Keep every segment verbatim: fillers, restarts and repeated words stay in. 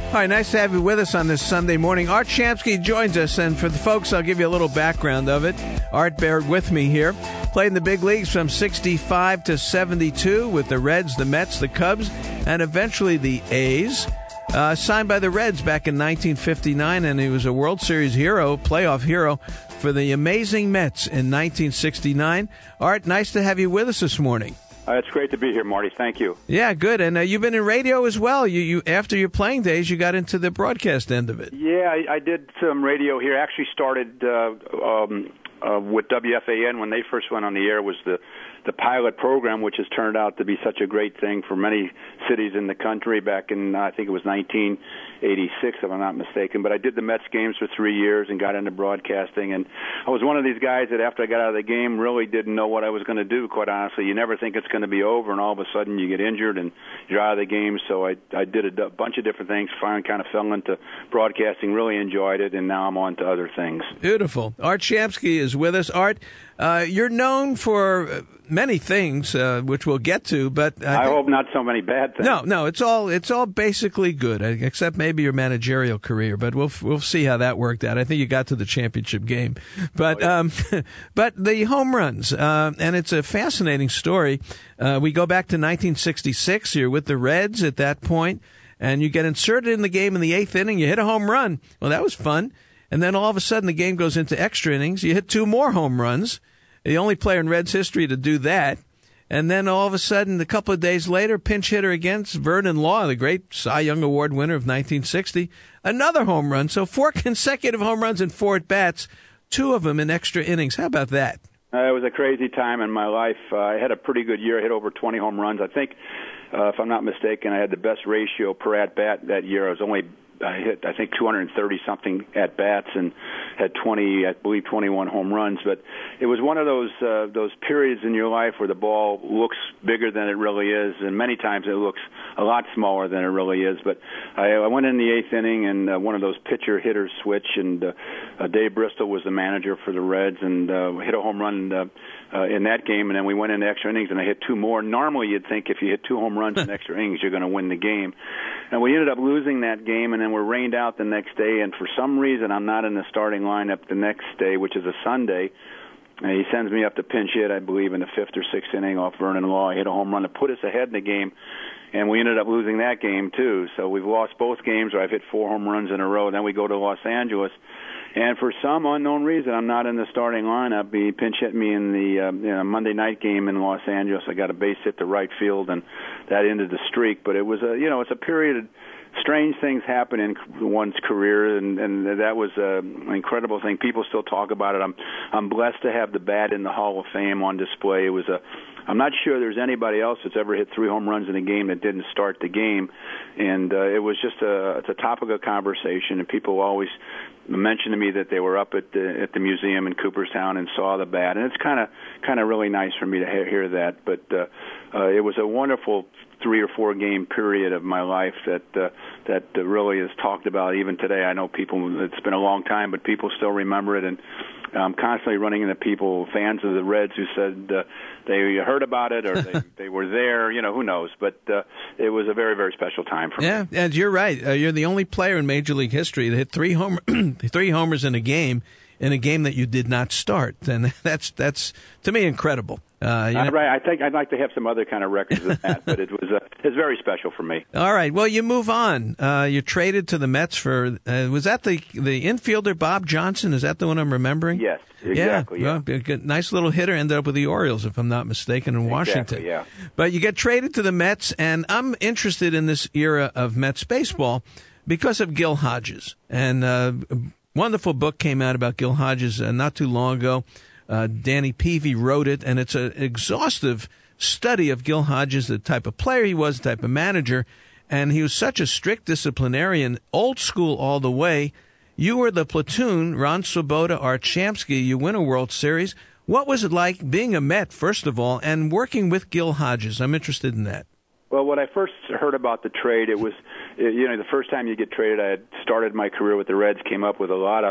Hi, nice to have you with us on this Sunday morning. Art Shamsky joins us, and for the folks, I'll give you a little background of it. Art, bear with me here. Played in the big leagues from sixty-five to seventy-two with the Reds, the Mets, the Cubs, and eventually the A's. Uh, signed by the Reds back in nineteen fifty-nine, and he was a World Series hero, playoff hero, for the amazing Mets in nineteen sixty-nine. Art, nice to have you with us this morning. Uh, it's great to be here, Marty. Thank you. Yeah, good. And uh, you've been in radio as well. You, you after your playing days, you got into the broadcast end of it. Yeah, I, I did some radio here. Actually started uh, um, uh, with W F A N when they first went on the air. Was the the pilot program, which has turned out to be such a great thing for many cities in the country back in, I think it was nineteen eighty-six, if I'm not mistaken. But I did the Mets games for three years and got into broadcasting. And I was one of these guys that after I got out of the game really didn't know what I was going to do, quite honestly. You never think it's going to be over, and all of a sudden you get injured and you're out of the game. So I, I did a d- bunch of different things, finally kind of fell into broadcasting, really enjoyed it, and now I'm on to other things. Beautiful. Art Shamsky is with us. Art, uh, you're known for many things, uh, which we'll get to, but I, I think, hope not so many bad things. No, no, it's all it's all basically good, except maybe your managerial career. But we'll we'll see how that worked out. I think you got to the championship game, but oh, yeah. um, but the home runs, uh, and it's a fascinating story. Uh, we go back to nineteen sixty-six. You're with the Reds at that point, and you get inserted in the game in the eighth inning. You hit a home run. Well, that was fun. And then all of a sudden, the game goes into extra innings. You hit two more home runs. The only player in Reds history to do that. And then all of a sudden, a couple of days later, pinch hitter against Vernon Law, the great Cy Young Award winner of nineteen sixty, another home run. So four consecutive home runs in four at-bats, two of them in extra innings. How about that? Uh, it was a crazy time in my life. Uh, I had a pretty good year. I hit over twenty home runs. I think, uh, if I'm not mistaken, I had the best ratio per at-bat that year. I was only I hit, I think, two hundred thirty something at bats and had twenty, I believe, twenty-one home runs. But it was one of those uh, those periods in your life where the ball looks bigger than it really is, and many times it looks a lot smaller than it really is. But I, I went in the eighth inning, and uh, one of those pitcher hitters switch, and uh, uh, Dave Bristol was the manager for the Reds, and uh, hit a home run uh, uh, in that game. And then we went into extra innings, and I hit two more. Normally, you'd think if you hit two home runs in extra innings, you're going to win the game. And we ended up losing that game, and then we're rained out the next day, and for some reason I'm not in the starting lineup the next day, which is a Sunday. And he sends me up to pinch hit, I believe, in the fifth or sixth inning off Vernon Law. He hit a home run to put us ahead in the game, and we ended up losing that game too. So we've lost both games where I've hit four home runs in a row. Then we go to Los Angeles, and for some unknown reason, I'm not in the starting lineup. He pinch hit me in the uh, you know, Monday night game in Los Angeles. I got a base hit to right field, and that ended the streak. But it was a you know it's a period of strange things happen in one's career, and, and that was uh, an incredible thing. People still talk about it. I'm I'm blessed to have the bat in the Hall of Fame on display. It was a I'm not sure there's anybody else that's ever hit three home runs in a game that didn't start the game, and uh, it was just a it's a topic of conversation, and people always mentioned to me that they were up at the at the museum in Cooperstown and saw the bat, and it's kind of kind of really nice for me to hear, hear that. But uh, uh, it was a wonderful three or four game period of my life that uh, that uh, really is talked about even today. I know people, it's been a long time, but people still remember it, and I'm constantly running into people, fans of the Reds, who said uh, they heard about it or they, they were there. You know, who knows? But uh, it was a very, very special time for yeah, me. Yeah, and you're right. Uh, you're the only player in Major League history that hit three homer, three homers in a game, in a game that you did not start, and that's that's to me incredible. Uh, you know? uh, right, I think I'd like to have some other kind of records than that, but it was uh, it's very special for me. All right, well, you move on. Uh, you're traded to the Mets for uh, was that the the infielder Bob Johnson? Is that the one I'm remembering? Yes, exactly. Yeah, yeah. Well, nice little hitter. Ended up with the Orioles, if I'm not mistaken, in Washington. Exactly, yeah. But you get traded to the Mets, and I'm interested in this era of Mets baseball because of Gil Hodges. And uh, a wonderful book came out about Gil Hodges uh, not too long ago. Uh, Danny Peavy wrote it, and it's an exhaustive study of Gil Hodges, the type of player he was, the type of manager, and he was such a strict disciplinarian, old school all the way. You were the platoon, Ron Swoboda, Art Shamsky. You win a World Series. What was it like being a Met, first of all, and working with Gil Hodges? I'm interested in that. Well, when I first heard about the trade, it was, you know, the first time you get traded, I had started my career with the Reds, came up with a lot of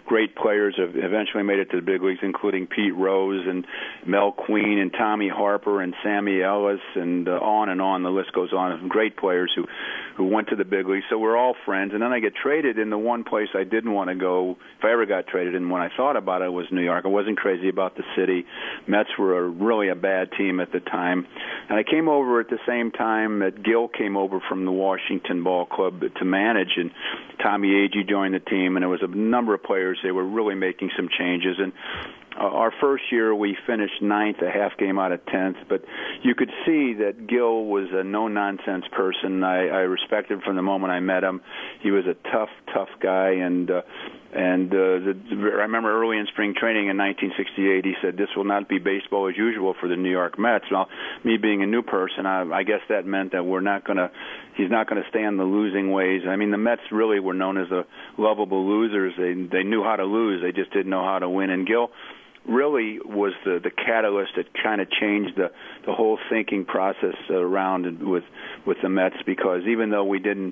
great players have eventually made it to the big leagues, including Pete Rose and Mel Queen and Tommy Harper and Sammy Ellis, and uh, on and on. The list goes on. Great players who, who went to the big leagues. So we're all friends. And then I get traded in the one place I didn't want to go, if I ever got traded, and when I thought about it, was New York. I wasn't crazy about the city. Mets were a, really a bad team at the time. And I came over at the same time that Gil came over from the Washington Ball Club to manage, and Tommy Agee joined the team, and there was a number of players. They were really making some changes. And uh, our first year, we finished ninth, a half game out of tenth. But you could see that Gil was a no-nonsense person. I, I respected him from the moment I met him. He was a tough, tough guy, and uh, and uh, the, I remember early in spring training in nineteen sixty-eight, he said, "This will not be baseball as usual for the New York Mets." Well, me being a new person, I, I guess that meant that we're not going to. He's not going to stay on the losing ways. I mean, the Mets really were known as the lovable losers. They they knew how to lose. They just didn't know how to win. And Gil really was the the catalyst that kind of changed the the whole thinking process around with with the Mets, because even though we didn't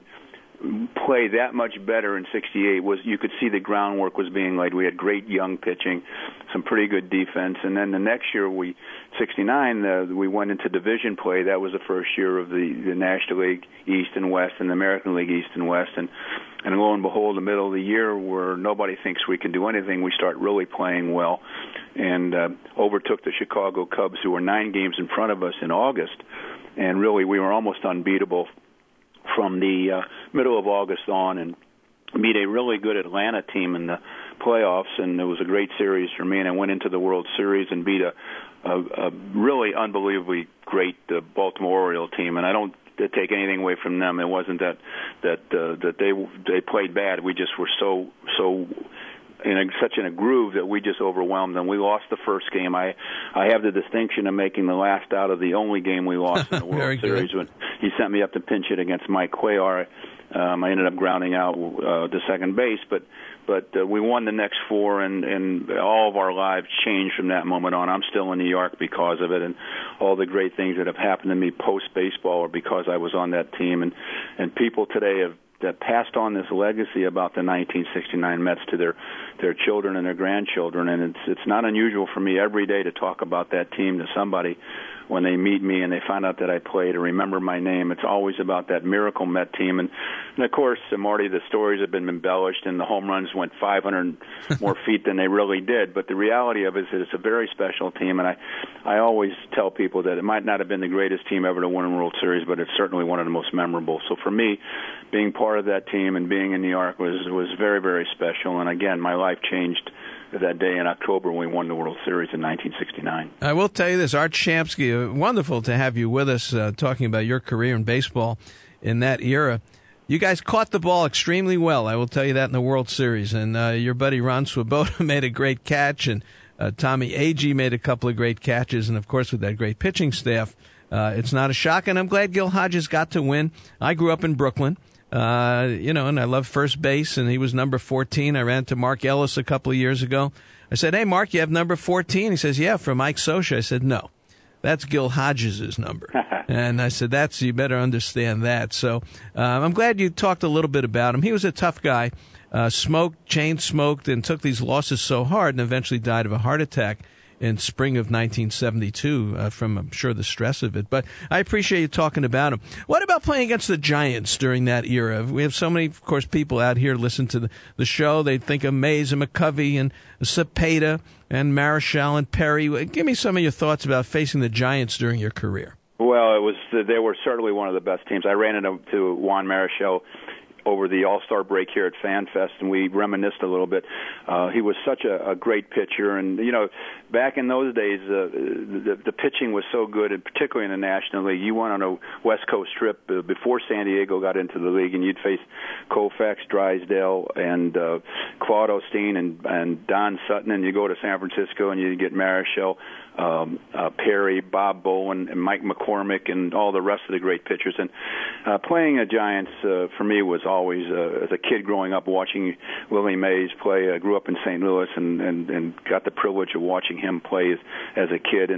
play that much better in sixty-eight, was you could see the groundwork was being laid. We had great young pitching, some pretty good defense, and then the next year, we sixty-nine, uh, we went into division play. That was the first year of the, the National League East and West and the American League East and West, and and lo and behold, the middle of the year, where nobody thinks we can do anything, we start really playing well, and uh, overtook the Chicago Cubs, who were nine games in front of us in August, and really we were almost unbeatable from the uh, middle of August on, and beat a really good Atlanta team in the playoffs, and it was a great series for me, and I went into the World Series and beat a, a, a really unbelievably great uh, Baltimore Oriole team, and I don't take anything away from them. It wasn't that that uh, that they they played bad. We just were so so in a, such in a groove that we just overwhelmed them. We lost the first game. I I have the distinction of making the last out of the only game we lost in the World Series when he sent me up to pinch it against Mike Cuellar. Um, I ended up grounding out uh, to second base, but but uh, we won the next four, and, and all of our lives changed from that moment on. I'm still in New York because of it, and all the great things that have happened to me post-baseball are because I was on that team, and, and people today have that passed on this legacy about the nineteen sixty-nine Mets to their their children and their grandchildren, and it's it's not unusual for me every day to talk about that team to somebody when they meet me and they find out that I played or remember my name. It's always about that miracle Met team, and, and of course, uh, Marty, the stories have been embellished, and the home runs went five hundred more feet than they really did. But the reality of it is that it's a very special team, and I I always tell people that it might not have been the greatest team ever to win a World Series, but it's certainly one of the most memorable. So for me, being part of that team and being in New York was was very, very special. And again, my life changed that day in October when we won the World Series in nineteen sixty-nine. I will tell you this, Art Shamsky, wonderful to have you with us uh, talking about your career in baseball in that era. You guys caught the ball extremely well, I will tell you that, in the World Series. And uh, your buddy Ron Swoboda made a great catch, and uh, Tommy Agee made a couple of great catches, and, of course, with that great pitching staff, uh, it's not a shock. And I'm glad Gil Hodges got to win. I grew up in Brooklyn. Uh, you know, and I love first base, and he was number fourteen. I ran to Mark Ellis a couple of years ago. I said, "Hey, Mark, you have number fourteen?" He says, "Yeah, for Mike Scioscia." I said, "No, that's Gil Hodges' number." And I said, "That's, you better understand that." So uh, I'm glad you talked a little bit about him. He was a tough guy, uh, smoked, chain smoked, and took these losses so hard, and eventually died of a heart attack in spring of nineteen seventy-two uh, from, I'm sure, the stress of it. But I appreciate you talking about him. What about playing against the Giants during that era? We have so many, of course, people out here listen to the, the show. They think of Mays and McCovey and Cepeda and Marichal and Perry. Give me some of your thoughts about facing the Giants during your career. Well, it was they were certainly one of the best teams. I ran into Juan Marichal over the All-Star break here at FanFest, and we reminisced a little bit. Uh, he was such a, a great pitcher, and, you know, back in those days, uh, the, the pitching was so good, and particularly in the National League. You went on a West Coast trip uh, before San Diego got into the league, and you'd face Koufax, Drysdale, and uh, Claude Osteen and, and Don Sutton, and you go to San Francisco, and you get Marichal, Um, uh, Perry, Bob Bowen, and Mike McCormick, and all the rest of the great pitchers. And uh, playing the Giants uh, for me was always, uh, as a kid growing up, watching Willie Mays play. I grew up in Saint Louis and, and, and got the privilege of watching him play as, as a kid. And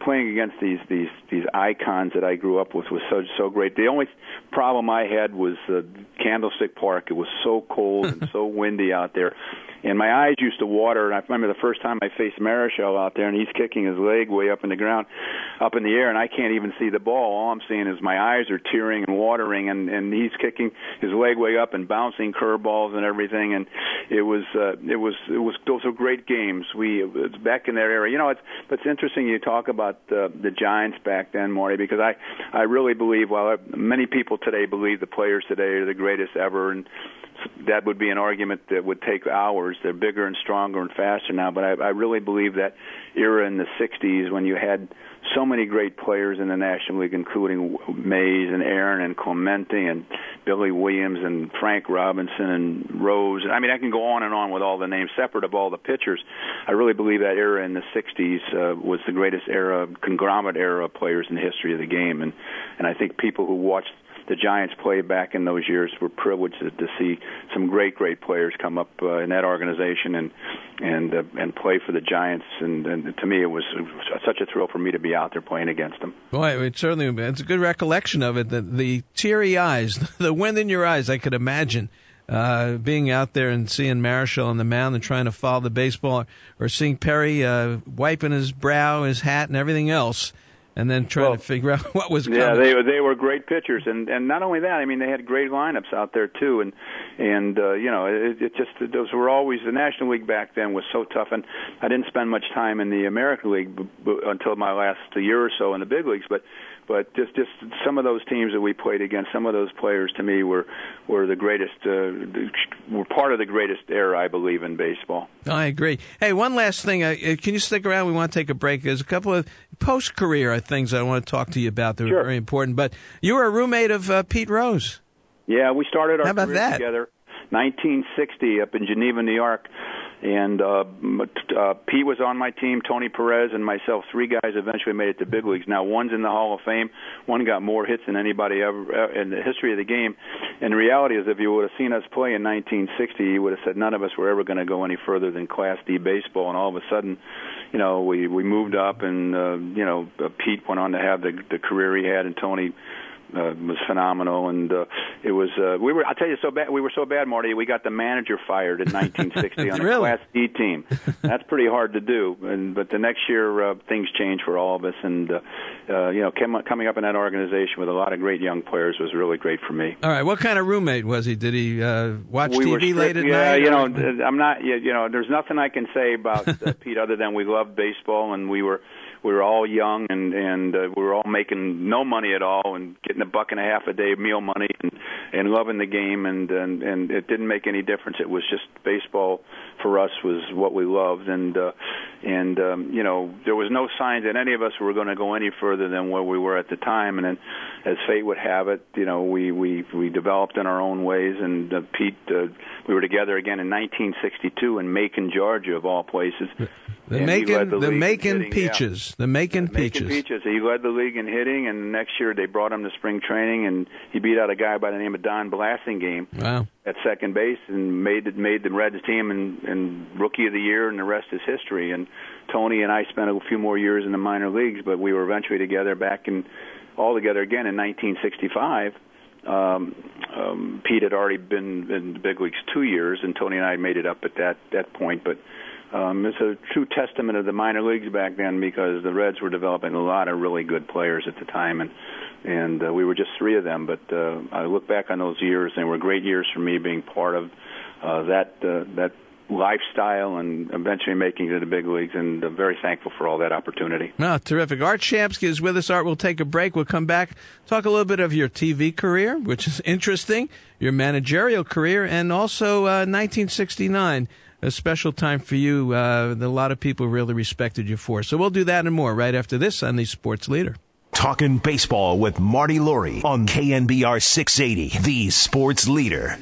playing against these these these icons that I grew up with was so so great. The only problem I had was uh, Candlestick Park. It was so cold and so windy out there, and my eyes used to water. And I remember the first time I faced Marichal out there, and he's kicking his leg way up in the ground, up in the air, and I can't even see the ball. All I'm seeing is my eyes are tearing and watering, and and he's kicking his leg way up and bouncing curveballs and everything. And it was uh, it was it was those were great games. We it was back in that era. You know, it's it's interesting you talk about uh, the Giants back then, Marty, because I I really believe, while many people today believe the players today are the greatest ever, and that would be an argument that would take hours. They're bigger and stronger and faster now, but I, I really believe that era in the sixties when you had so many great players in the National League, including Mays and Aaron and Clemente and Billy Williams and Frank Robinson and Rose. I mean, I can go on and on with all the names, separate of all the pitchers. I really believe that era in the sixties uh, was the greatest era, conglomerate era of players in the history of the game. And, and I think people who watched the Giants play back in those years were privileged to, to see some great, great players come up uh, in that organization and and uh, and play for the Giants. And, and to me, it was, it was such a thrill for me to be out there playing against them. Boy, it certainly it's a good recollection of it. The, the teary eyes, the wind in your eyes. I could imagine uh, being out there and seeing Marichal on the mound and trying to follow the baseball, or seeing Perry uh, wiping his brow, his hat, and everything else, and then trying well, to figure out what was coming. Yeah, they they were great pitchers, and and not only that, I mean, they had great lineups out there too, and and uh, you know, it, it just those were always the National League back then was so tough, and I didn't spend much time in the American League b- b- until my last year or so in the big leagues, but. But just, just some of those teams that we played against, some of those players to me were, were the greatest, uh, were part of the greatest era, I believe, in baseball. I agree. Hey, one last thing. Uh, can you stick around? We want to take a break. There's a couple of post-career things I want to talk to you about that sure. are very important. But you were a roommate of uh, Pete Rose. Yeah, we started our How about career that? together nineteen sixty up in Geneva, New York. And uh, uh, Pete was on my team, Tony Perez and myself. Three guys eventually made it to big leagues. Now, one's in the Hall of Fame. One got more hits than anybody ever in the history of the game. And the reality is, if you would have seen us play in nineteen sixty, you would have said none of us were ever going to go any further than Class D baseball. And all of a sudden, you know, we, we moved up, and, uh, you know, uh, Pete went on to have the, the career he had, and Tony Uh, was phenomenal, and uh, it was. Uh, we were. I'll tell you, so bad. We were so bad, Marty. We got the manager fired in nineteen sixty on a really? Class D team. That's pretty hard to do. And but the next year, uh, things changed for all of us, and uh, uh, you know, came, coming up in that organization with a lot of great young players was really great for me. All right, what kind of roommate was he? Did he uh, watch we T V were strict, late at yeah, night? you know, I'm not. You know, there's nothing I can say about uh, Pete other than we loved baseball, and we were. We were all young, and and uh, we were all making no money at all, and getting a buck and a half a day meal money, and, and loving the game, and, and and it didn't make any difference. It was just baseball for us was what we loved, and uh, and um, you know, there was no sign that any of us were going to go any further than where we were at the time. And then, as fate would have it, you know, we we we developed in our own ways, and uh, Pete, uh, we were together again in nineteen sixty-two in Macon, Georgia, of all places. The And Macon, the, the Macon hitting, Peaches, yeah. the Macon yeah, Peaches. Macon Peaches. He led the league in hitting, and next year they brought him to spring training, and he beat out a guy by the name of Don Blasingame Wow. at second base, and made it, made the Reds team and, and rookie of the year, and the rest is history. And Tony and I spent a few more years in the minor leagues, but we were eventually together back in all together again in nineteen sixty-five. Um, um, Pete had already been in the big leagues two years, and Tony and I made it up at that that point, but. Um, it's a true testament of the minor leagues back then, because the Reds were developing a lot of really good players at the time, and and uh, we were just three of them. But uh, I look back on those years, and they were great years for me, being part of uh, that uh, that lifestyle and eventually making it to the big leagues, and I'm very thankful for all that opportunity. Oh, terrific. Art Shamsky is with us. Art, we'll take a break. We'll come back, talk a little bit of your T V career, which is interesting, your managerial career, and also uh, nineteen sixty-nine. A special time for you uh, that a lot of people really respected you for. So we'll do that and more right after this on the Sports Leader. Talking baseball with Marty Laurie on K N B R six eighty, the Sports Leader.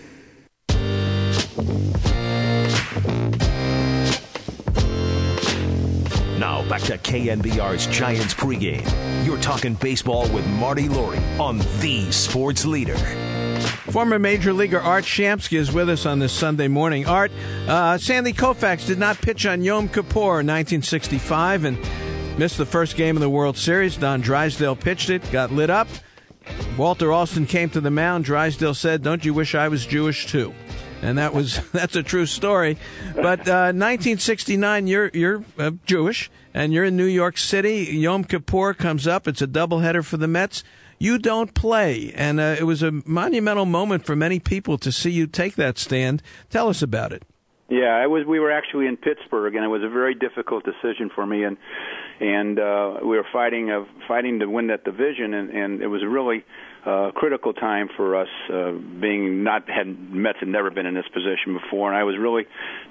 Now back to K N B R's Giants pregame. You're talking baseball with Marty Laurie on the Sports Leader. Former Major Leaguer Art Shamsky is with us on this Sunday morning. Art, uh, Sandy Koufax did not pitch on Yom Kippur in nineteen sixty-five, and Missed the first game of the World Series. Don Drysdale pitched it, got lit up. Walter Alston came to the mound. Drysdale said, "Don't you wish I was Jewish too?" And that was that's a true story. But uh, nineteen sixty-nine, you're you're uh, Jewish, and you're in New York City. Yom Kippur comes up. It's a doubleheader for the Mets. You don't play, and uh, it was a monumental moment for many people to see you take that stand. Tell us about it. Yeah, I was. We were actually in Pittsburgh, and it was a very difficult decision for me, and and uh, we were fighting of fighting to win that division, and, and it was a really uh, critical time for us, uh, being not had Mets had never been in this position before, and I was really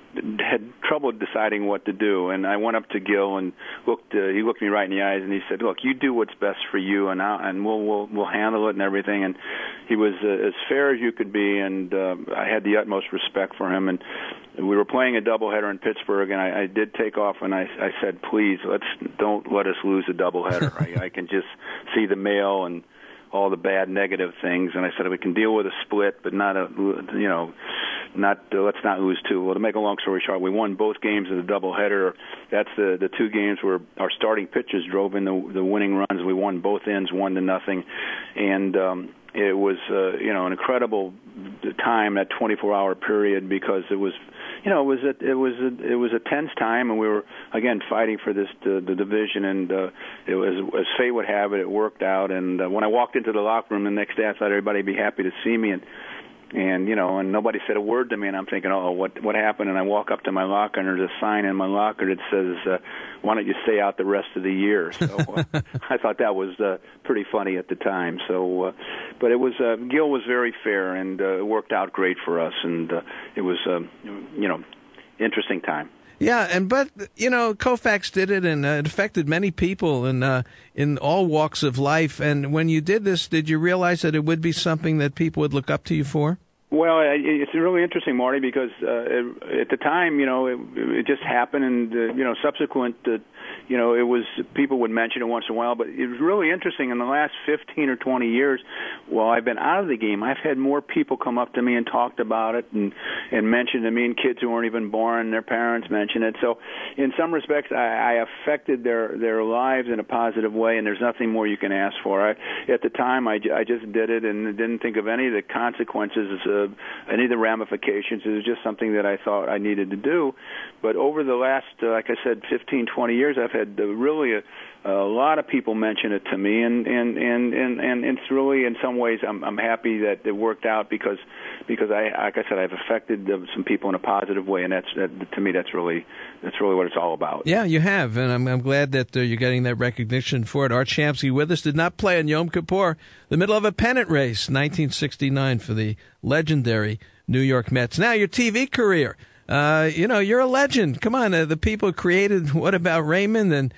had trouble deciding what to do. And I went up to Gil and looked. Uh, he looked me right in the eyes, and he said, "Look, you do what's best for you, and I, and we'll we'll we'll handle it and everything." And he was uh, as fair as you could be, and uh, I had the utmost respect for him. And we were playing a doubleheader in Pittsburgh, and I, I did take off, and I, I said, "Please, let's don't let us lose a doubleheader." I, I can just see the mail and all the bad negative things, and I said we can deal with a split, but not a you know, not uh, let's not lose two. Well, to make a long story short, we won both games of the doubleheader. That's the the two games where our starting pitchers drove in the the winning runs. We won both ends, one to nothing, and um, it was uh, you know an incredible time, that twenty-four hour period, because it was. You know, it was a, it was a, it was a tense time, and we were again fighting for this the, the division, and uh, it was as fate would have it, it worked out. And uh, when I walked into the locker room the next day, I thought everybody would be happy to see me, and and you know, and nobody said a word to me, and I'm thinking, oh, what what happened? And I walk up to my locker, and there's a sign in my locker that says, uh, "Why don't you stay out the rest of the year?" So uh, I thought that was uh, pretty funny at the time. So, uh, but it was uh, Gil was very fair, and uh, it worked out great for us, and uh, it was uh, you know interesting time. Yeah, and but you know, Koufax did it, and uh, it affected many people in uh, in all walks of life. And when you did this, did you realize that it would be something that people would look up to you for? Well, it's really interesting, Marty, because uh, at the time, you know, it, it just happened, and uh, you know, subsequent, uh, you know, it was people would mention it once in a while. But it was really interesting in the last fifteen or twenty years. While I've been out of the game, I've had more people come up to me and talked about it, and and mention to me, and kids who weren't even born, their parents mention it. So, in some respects, I, I affected their their lives in a positive way, and there's nothing more you can ask for. I, at the time, I, I just did it and didn't think of any of the consequences. Uh, any of the ramifications. It was just something that I thought I needed to do. But over the last, uh, like I said, fifteen, twenty years, I've had uh, really a, a lot of people mention it to me, and and, and, and, and it's really, in some ways, I'm, I'm happy that it worked out, because because I, like I said, I've affected uh, some people in a positive way, and that's that, to me, that's really that's really what it's all about. Yeah, you have, and I'm, I'm glad that uh, you're getting that recognition for it. Art Shamsky with us. Did not play on Yom Kippur, the middle of a pennant race, nineteen sixty-nine, for the legendary New York Mets. Now, your T V career. Uh, you know, you're a legend. Come on, uh, the people created What About Raymond and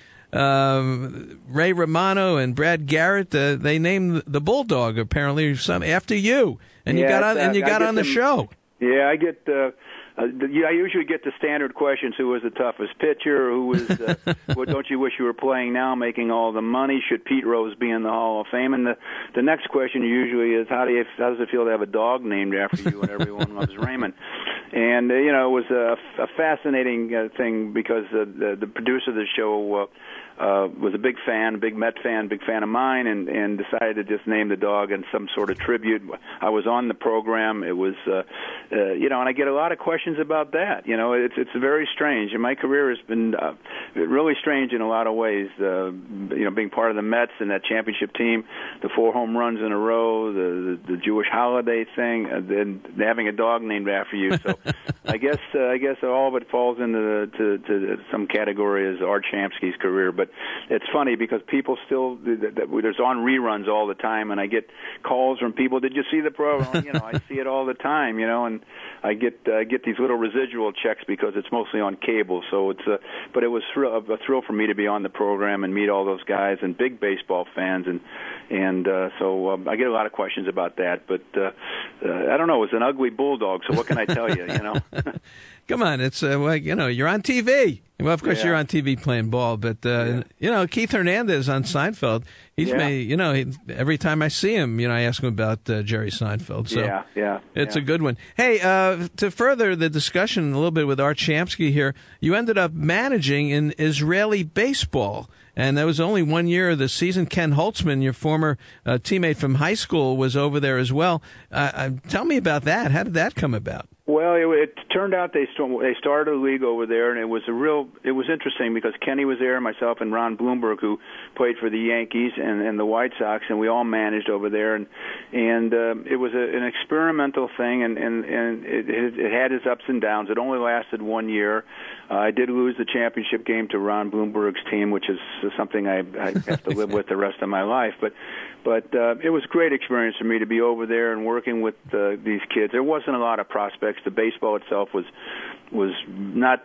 um, Ray Romano and Brad Garrett. Uh, they named the Bulldog apparently some after you, and yeah, you got on uh, and you got on the them, show. Yeah, I get. Uh, Uh, yeah, I usually get the standard questions: who was the toughest pitcher? Who was? Uh, what don't you wish you were playing now, making all the money? Should Pete Rose be in the Hall of Fame? And the the next question usually is, how do you how does it feel to have a dog named after you? And everyone loves Raymond. And uh, you know, it was a, a fascinating uh, thing, because uh, the the producer of the show uh, uh, was a big fan, a big Met fan, big fan of mine, and and decided to just name the dog in some sort of tribute. I was on the program. It was, uh, uh, you know, and I get a lot of questions about that. You know, it's it's very strange, and my career has been uh, really strange in a lot of ways. Uh, you know, being part of the Mets and that championship team, the four home runs in a row, the the, the Jewish holiday thing, and then having a dog named after you. So, I guess uh, I guess all of it falls into the, to, to some category as Art Shamsky's career. But it's funny because people still there's on reruns all the time, and I get calls from people. Did you see the program? You know, I see it all the time. You know, and I get uh, get these little residual checks because it's mostly on cable. So it's a, but it was a thrill for me to be on the program and meet all those guys and big baseball fans, and and uh, so um, I get a lot of questions about that. But uh, uh, I don't know. It's an ugly bulldog. So what can I tell you? You know. Come on, it's uh, well, you know, you're on T V. Well, of course, yeah. you're on T V playing ball, but, uh, yeah. you know, Keith Hernandez on Seinfeld, he's yeah. made, you know, he, every time I see him, you know, I ask him about uh, Jerry Seinfeld. So yeah, yeah. It's yeah. a good one. Hey, uh, to further the discussion a little bit with Art Shamsky here, you ended up managing in Israeli baseball. And that was only one year of the season. Ken Holtzman, your former uh, teammate from high school, was over there as well. Uh, uh, tell me about that. How did that come about? Well, it, it turned out they st- they started a league over there, and it was a real. It was interesting because Kenny was there, myself, and Ron Bloomberg, who played for the Yankees and, and the White Sox, and we all managed over there, and and uh, it was a, an experimental thing, and and and it, it, it had its ups and downs. It only lasted one year. Uh, I did lose the championship game to Ron Bloomberg's team, which is something I, I have to live with the rest of my life. But but uh, it was a great experience for me to be over there and working with uh, these kids. There wasn't a lot of prospects. The baseball itself was was not,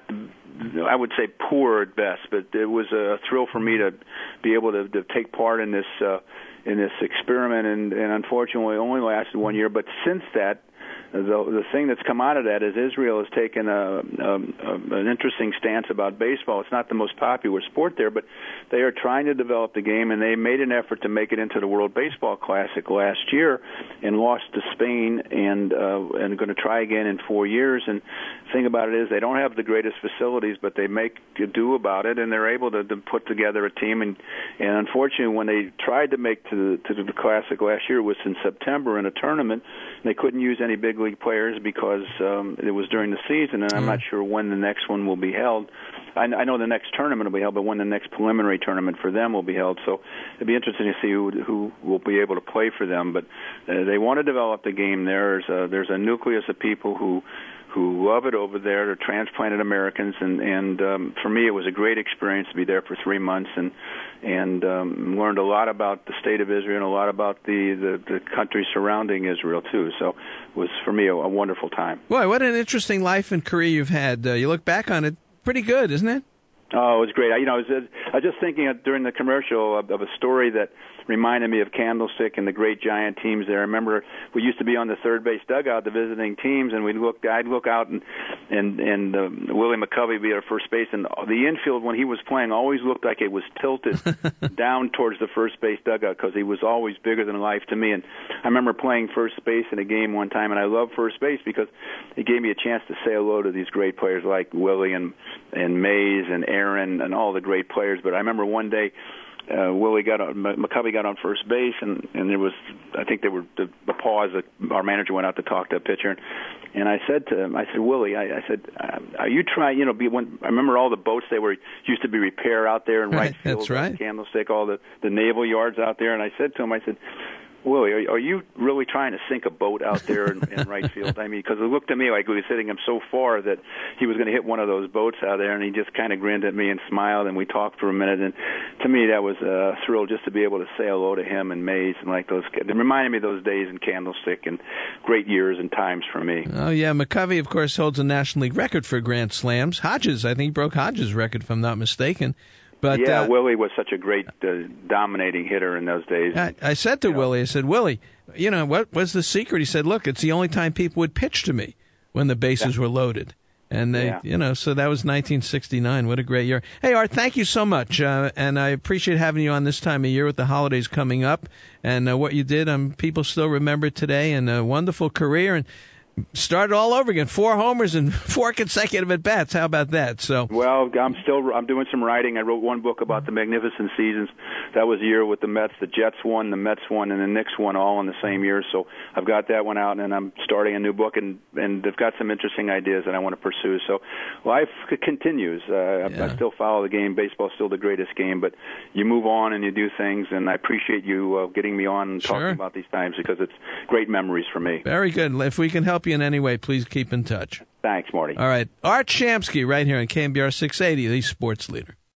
I would say, poor at best, but it was a thrill for me to be able to, to take part in this uh, in this experiment, and, and unfortunately it only lasted one year. But since that, the the thing that's come out of that is Israel has taken a, a, a an interesting stance about baseball. It's not the most popular sport there, but they are trying to develop the game, and they made an effort to make it into the World Baseball Classic last year, and lost to Spain, and uh, and going to try again in four years. And the thing about it is they don't have the greatest facilities, but they make do about it, and they're able to, to put together a team. And and unfortunately, when they tried to make to the, to the Classic last year, it was in September in a tournament. They couldn't use any big league players because um, it was during the season, and I'm mm. not sure when the next one will be held. I, I know the next tournament will be held, but when the next preliminary tournament for them will be held. So it'd be interesting to see who, who will be able to play for them. But uh, they want to develop the game there. There's a, there's a nucleus of people who who love it over there. They're transplanted Americans, and and um, for me, it was a great experience to be there for three months and and um, learned a lot about the state of Israel and a lot about the, the, the country surrounding Israel too. So it was for me a, a wonderful time. Boy, what an interesting life and career you've had. Uh, you look back on it, pretty good, isn't it? Oh, it was great. I, you know, I was, I was just thinking of, during the commercial of, of a story that reminded me of Candlestick and the great Giant teams there. I remember we used to be on the third base dugout, the visiting teams, and we'd look. I'd look out and and and uh, Willie McCovey would be at first base, and the infield when he was playing always looked like it was tilted down towards the first base dugout because he was always bigger than life to me. And I remember playing first base in a game one time, and I loved first base because it gave me a chance to say hello to these great players like Willie and and Mays and Aaron and all the great players. But I remember one day uh, Willie got on, McCovey got on first base, and and there was, I think there were the, the pause. That our manager went out to talk to a pitcher, and, and I said to him, I said, Willie, I, I said, are you trying? You know, be, when I remember all the boats they were used to be repair out there in right field, that's right, Candlestick, all the the naval yards out there, and I said to him, I said, Willie, are, are you really trying to sink a boat out there in, in right field? I mean, because it looked to me like we were hitting him so far that he was going to hit one of those boats out there, and he just kind of grinned at me and smiled, and we talked for a minute. And to me, that was a thrill just to be able to say hello to him and Mays and like those. It reminded me of those days in Candlestick and great years and times for me. Oh yeah, McCovey, of course, holds a National League record for grand slams. Hodges, I think, he broke Hodges' record, if I'm not mistaken. But, yeah, uh, Willie was such a great uh, dominating hitter in those days. I, I said to you Willie, know. I said, Willie, you know, what was the secret? He said, look, it's the only time people would pitch to me when the bases yeah. were loaded. And they, yeah. you know, so that was nineteen sixty-nine. What a great year. Hey, Art, thank you so much. Uh, and I appreciate having you on this time of year with the holidays coming up. And uh, what you did, um, people still remember today, and a wonderful career. And started all over again. Four homers and four consecutive at bats. How about that? So well, I'm still I'm doing some writing. I wrote one book about the magnificent seasons. That was a year with the Mets. The Jets won, the Mets won, and the Knicks won all in the same year. So I've got that one out, and I'm starting a new book, and and I've got some interesting ideas that I want to pursue. So life continues. Uh, yeah. I still follow the game. Baseball's still the greatest game, but you move on and you do things, and I appreciate you uh, getting me on and sure. talking about these times because it's great memories for me. Very good. If we can help you in any way, please keep in touch. Thanks, Marty. All right. Art Shamsky right here on K M B R six eighty, the Sports Leader.